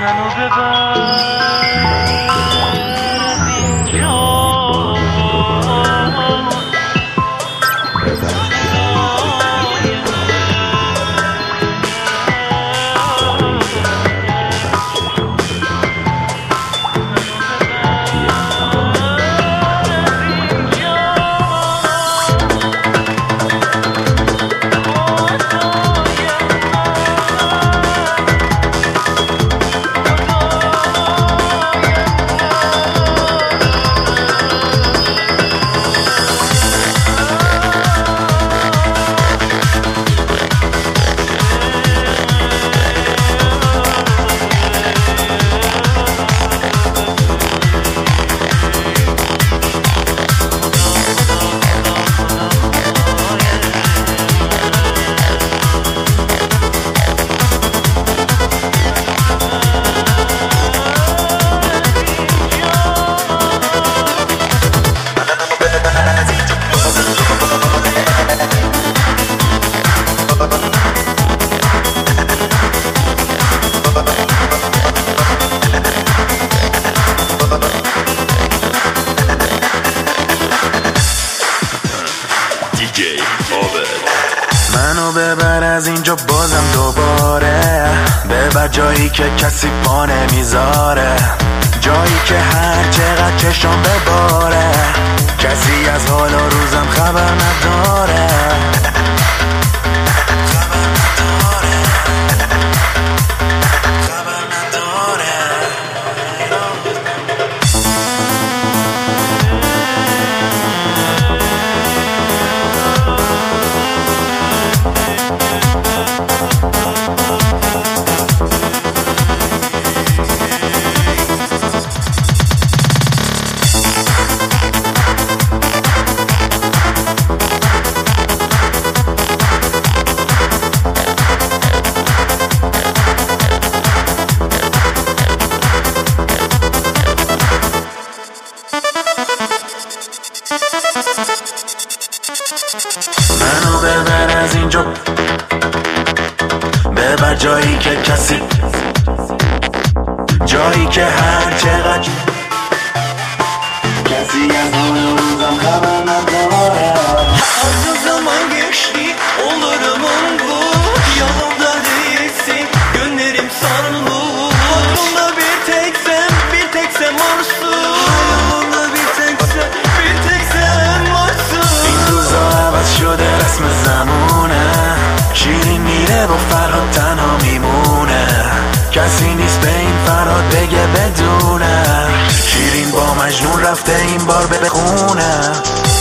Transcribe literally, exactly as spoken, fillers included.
منو ببر اینجا منو ببر از اینجا بازم دوباره، ببر جایی که کسی پا نمیذاره، جایی که هر چقدر چشم بباره کسی از حال و روزم خبر نداره. منو ببر از اینجا، ببر جایی که کسی، جایی که هر چقدر kesi yazılırım karanlıklara. Azı zaman geçti olurumum bu, yanımda değilsin günlerim sarlı. Yanımda bir tek sen, bir tek sen varsın. Yanımda bir tek sen, bir tek sen varsın. این روزا عوض شده رسم زمونه، شیرین میره با فرهاد تنها میمونه، کسی نیست به این فرهاد بگه بدونه، شیرین با مجنون رفته این بار بخونه.